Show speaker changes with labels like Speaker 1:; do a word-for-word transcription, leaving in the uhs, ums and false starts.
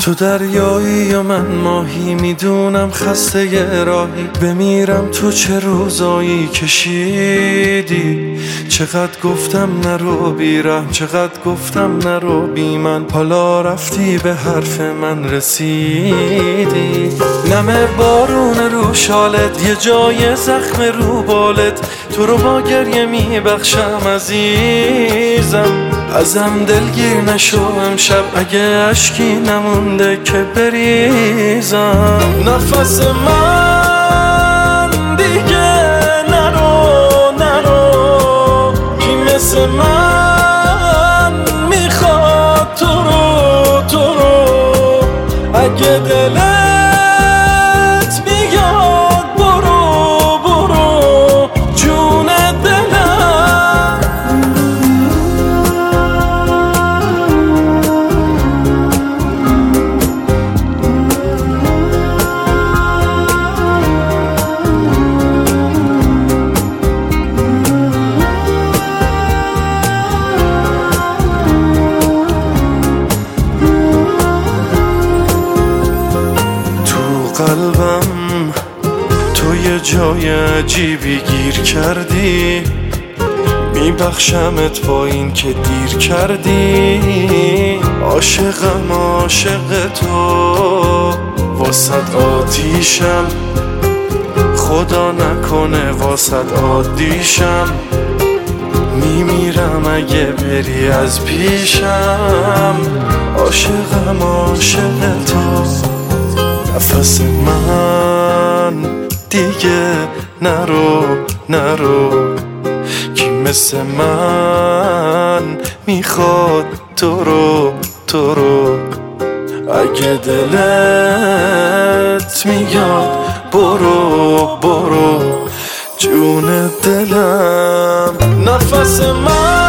Speaker 1: تو دریایی یا من ماهی، میدونم خسته ی راهی، بمیرم تو چه روزایی کشیدی. چقدر گفتم نرو بیرم، چقدر گفتم نرو بی من، حالا رفتی به حرف من رسیدی. نمه بارون رو شالت، یه جای زخم رو بالت، تو رو با گریه میبخشم عزیزم. ازم دلگیر نشو امشب، اگه اشکی نمونده که بریزم. نفس من دیگه نرو نرو، کی مثل من میخواد تو رو تو رو. اگه دلت میاد برو برو، جون دلم. قلبم تو یه جای عجیبی گیر کردی، میبخشمت با این که دیر کردی. عاشقم عاشق تو، واسد آتیشم، خدا نکنه واسد عادیشم. میمیرم اگه بری از پیشم، عاشقم عاشق تو. نفس من دیگه نرو نرو، کی مثل من میخواد تو رو تو رو. اگه دلت میاد برو برو، جون دلم. نفس من